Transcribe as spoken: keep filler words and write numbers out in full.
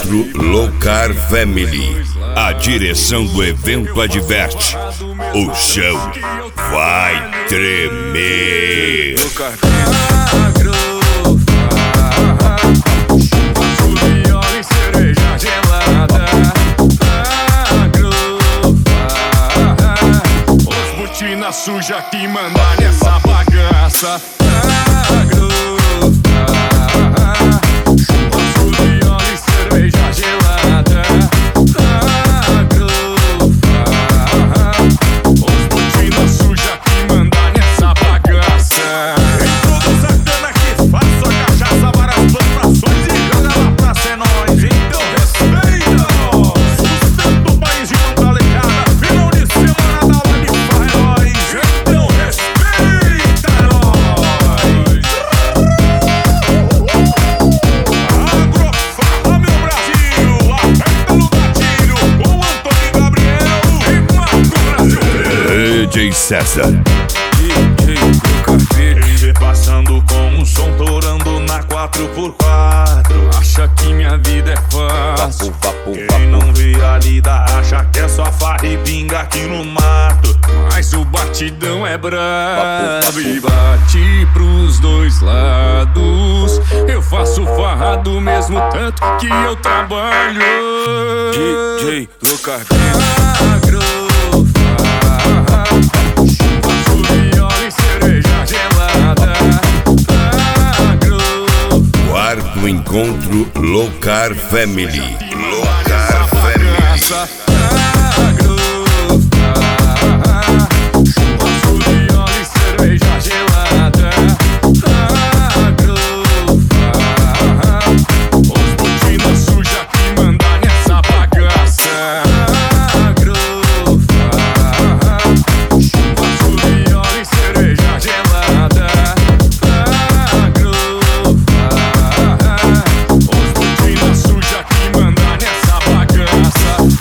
Encontro Locar Family. A direção do evento adverte: o chão vai tremer. Botina suja que manda nessa bagaça. D J César, D J Cafete, passando com um som torando na quatro por quatro. Acha que minha vida é fácil. Quem não vê a lida acha que é só farra e pinga aqui no mato. Mas o batidão é brabo e bate pros dois lados. Eu faço farra do mesmo tanto que eu trabalho. D J Cafete. Quarto Encontro Locar Family. Locar Family.